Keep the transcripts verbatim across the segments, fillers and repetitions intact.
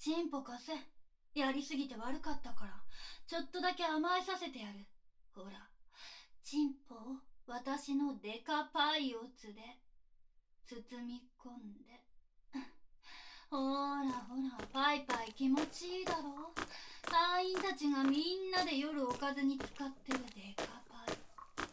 チンポ貸せ。やりすぎて悪かったからちょっとだけ甘えさせてやる。ほら、チンポを私のデカパイオツで包み込んでほらほら、パイパイ気持ちいいだろ。隊員たちがみんなで夜おかずに使ってるデカパイ。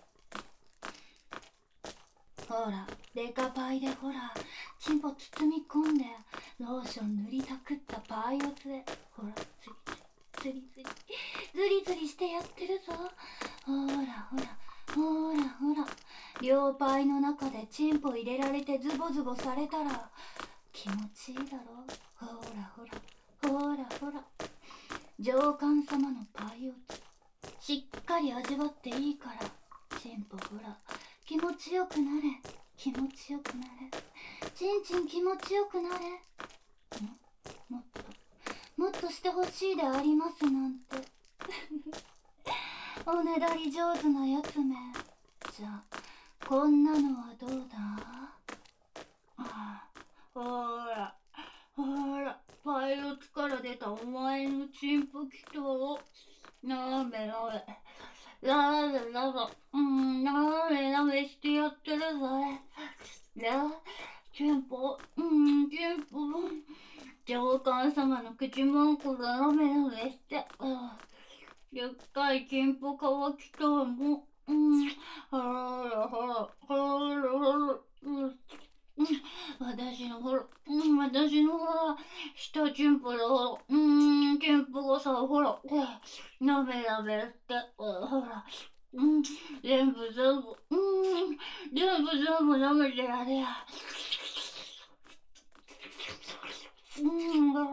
ほら、デカパイでほら、チンポ包み込んでローション塗りたくったパイオツでほら、ズリズリズリズリズリズリしてやってるぞ。ほらほらほらほら、両パイの中でチンポ入れられてズボズボされたら気持ちいいだろ。ほらほらほらほら、上官様のパイオツしっかり味わっていいから、チンポほら、気持ちよくなれ、気持ちよくなれ、チンチン気持ちよくなれ。んもっともっとしてほしいでありますなんておねだり上手なやつめ。じゃあこんなのはどうだ。ああ、ほらほら、パイオツから出たお前のチンポキトをなめなめなめなめ、うんなめなめしてやってるぞ。ね、チンポ、うんチンポ、上官様の口文句がなめなめして、でっかいチンポ乾きとも、うん、ほらほらほらほら、うん、私のほら、うん、私のほら、下チンポでほら、うん、チンポがさ、ほら、なめなめって、ほら、うん、全部全部、うん、全部全部なめてやれや。うん、ほら、うん、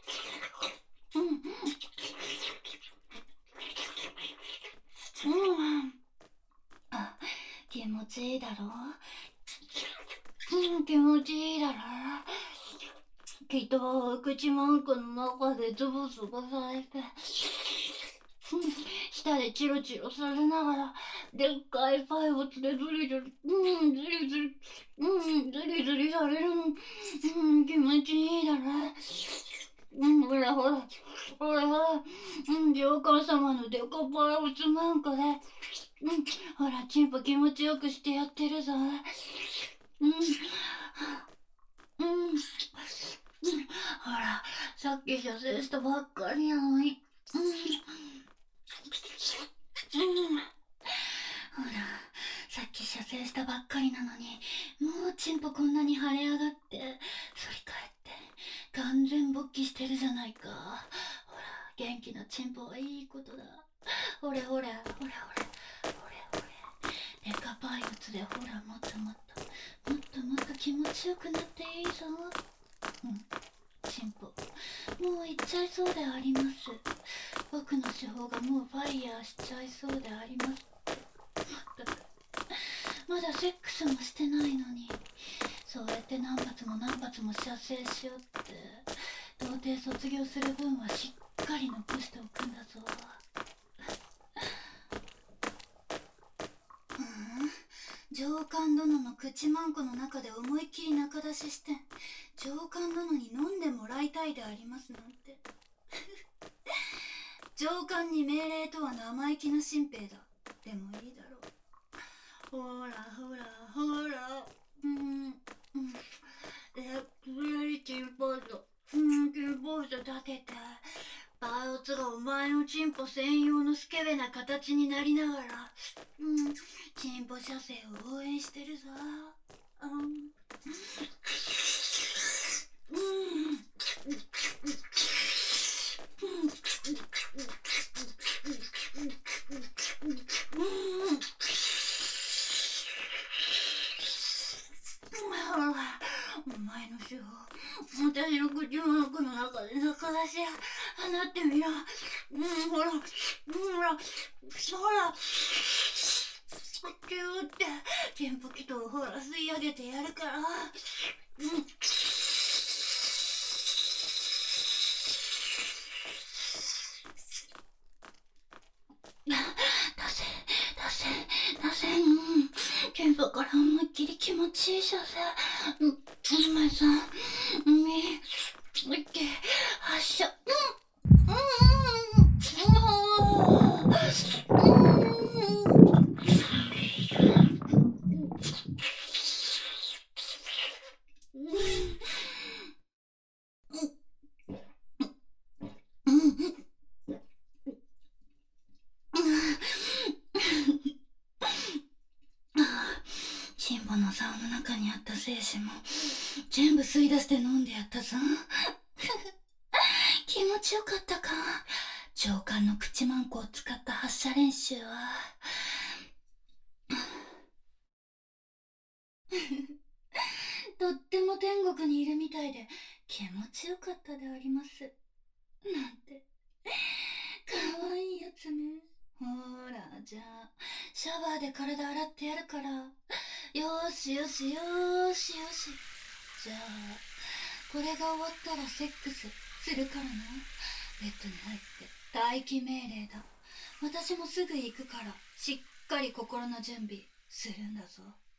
うん、あ、気持ちいいだろ。うん、気持ちいいだろ。きっと口文句の中でズボズボされて、舌でチロチロされながらでっかいパイオツでズリズリ、うん、ズリズリ、うん、ズリズリされるの、うん、気持ちいいだろ。うん、ほらほらほらほら、うん、上官様のデカパイオツなんかで、うん、ほらチンポ気持ちよくしてやってるぞ。うん、うん、ほら、さっき射精したばっかりなのに。うん、うん、ほら、さっき射精したばっかりなのに、もうチンポこんなに腫れ上がって、反り返って、完全勃起してるじゃないか。ほら、元気なチンポはいいことだ。ほれほれ、ほれほれ、ほれほれ。デカパイオツでほら、もっともっと、もっともっと気持ちよくなっていいぞ。うん、チンポ、もう行っちゃいそうであります。僕の手法がもうファイヤーしちゃいそうであります。まったく、まだセックスもしてないのに、そうやって何発も何発も射精しようって、童貞卒業する分はしっかり残しておくんだぞ。うん、上官殿の口まんこの中で思いっきり中出しして、上官殿に飲んでもらいたいでありますなんて上官に命令とは生意気な新兵だ。でもいいだろう。ほらほらほら、うん、うん、え、くびれチンポと、うん、チンポと立てて、パイオツがお前のチンポ専用のスケベな形になりながら、うん、チンポ射精を応援してるぞ。うん、うん、お前の手法、私の口の中の中で中出し放ってみろ。うん、ほら、ほら、ほら、キューってチンポキトをほら吸い上げてやるから。うん、出せ出せ出せ、うん、チンポから思いっきり気持ちいい射精。うん、お前さん、み、いけ、 しも全部吸い出して飲んでやったぞ。気持ちよかったか。上官の口マンコを使った発射練習はとっても天国にいるみたいで気持ちよかったであります。なんてかわいいやつね。ほら、じゃあシャワーで体洗ってやるから。よーしよしよーしよし。じゃあこれが終わったらセックスするからな。ベッドに入って待機命令だ。私もすぐ行くからしっかり心の準備するんだぞ。